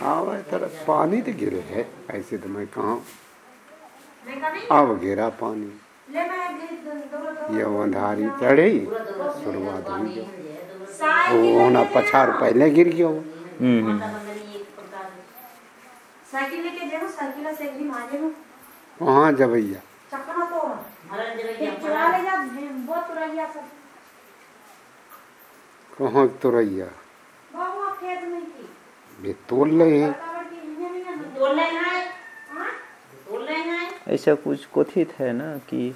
आवे तरह पानी तो गिरे है, ऐसे तो मैं कहाँ अब गिरा पानी। ये अंधारी चढ़ी शुरुआत हुई, वो होना पछाड़ पहले गिर गया। साइकिल लेके जाओ, साइकिल से एक दिन आ जाओ। वहाँ जबैया चक्कर तो चुरा ले जा, बहुत तुरैया सब। कहाँ तुरैया? बाबू खेत में की वे तोड़ ले हैं, ऐसा कुछ कथित है ना कि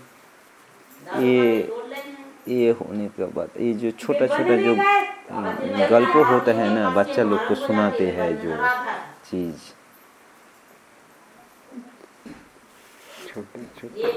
ये होने के बाद ये जो छोटा छोटा जो गल्प होता है ना, बच्चा लोग को सुनाते हैं जो चीज छोटे छोटे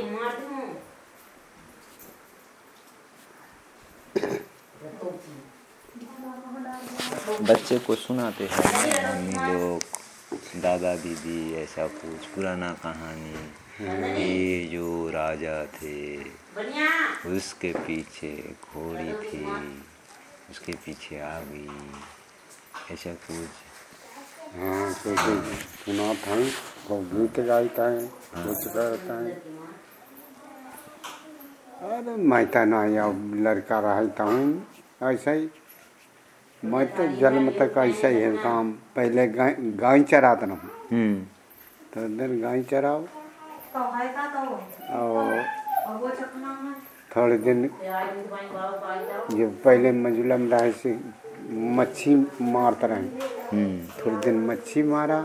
बच्चे को सुनाते हैं मम्मी लोग, दादा दीदी, ऐसा कुछ पुराना कहानी। ये जो राजा थे उसके पीछे घोड़ी थी, उसके पीछे आ गई, ऐसा कुछ। हाँ तो सुना था, वो गीत गाता है, कुछ करता है। अरे मैं तो ना या लड़का रहता हूँ ऐसा ही, मैं तो जन्म तक ऐसा ही है काम। पहले गाय चराता ना, तो इधर गाय चराओ और थोड़े दिन जो पहले मंजुला में रहे से मच्छी मारता रहे, थोड़े दिन मच्छी मारा,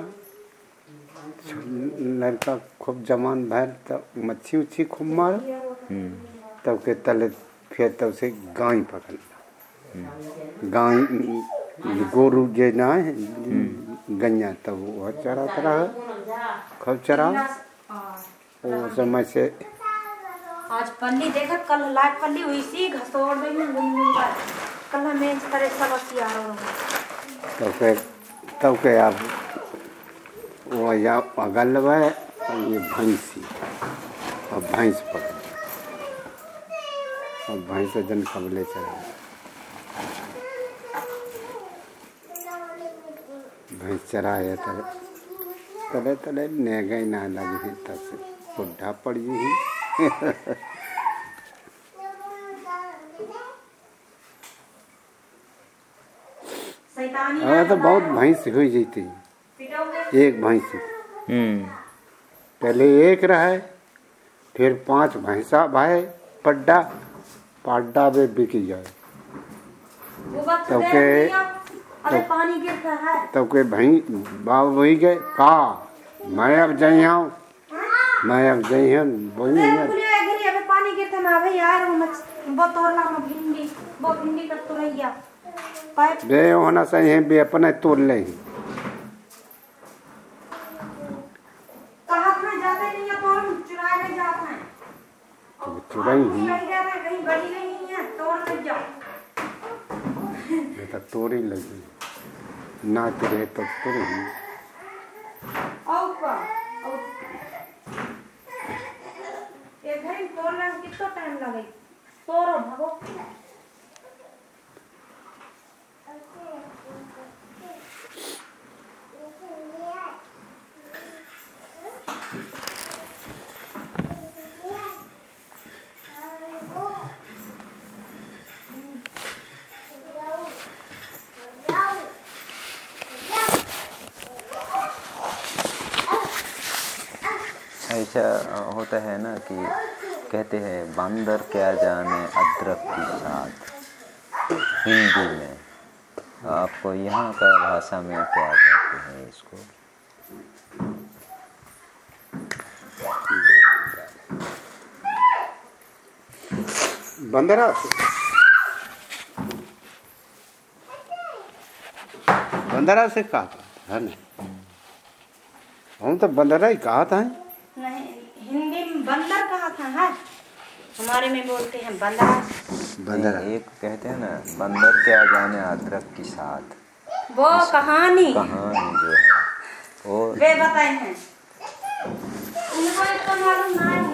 लड़का खूब जवान भर तो मच्छी उच्छी खूब मारा, तब के तले फिर तब से गाय पकड़ना। गाय गोरू जे ना है गन्या, तब वह चराता रहा, खूब चरा। वो समय से आज पल्ली देखा, कल लाइट पल्ली हुई सी घसोड़ गई, कल हमें करे सब आ रहा। तब के आप वो या अगल है ये भैंसी, और भैंस पकड़, और भैंस जन कबले चला, भैंस चराया तले तले ने गई ना लगी, तब से बुढ़ा पड़ी ही। तो बहुत भैंस हुई जाती, एक भैंस पहले एक रहे, फिर 5 भैंसा भाई पड्डा पाड्डा में बिक जाए, पानी गिरता है, तब के भाई बाब वही गए का मैं अब जाई हूँ, मैं अब जाई हूँ वही है। पानी गिरता ना भाई यार, वो तोड़ना भिंडी, वो भिंडी कर तो रही है बे होना सही है, बे अपने तोड़ ले ही। कहाँ में जाते नहीं है, तोड़ चुराने जाते हैं, तो चुराई ही कहीं बड़ी नहीं है, तोड़ ले जाओ। तो तोड़ी लगी ना, तुरे तो तुरे ही। एक घड़ी तोड़ने में कितना टाइम लगे, तोड़ो भागो। ऐसा होता है ना कि कहते हैं बंदर क्या जाने अदरक की साथ, हिंदी में। आपको यहाँ का भाषा में क्या कहते हैं इसको? बंदरा से कहा था है ना, हम तो बंदरा ही कहा था। नहीं, हिंदी में बंदर कहा था है, हमारे में बोलते हैं बंदर। एक कहते हैं ना बंदर क्या जाने अदरक की साथ, वो कहानी जो है वो वे बताए हैं, उनको इतना मालूम नहीं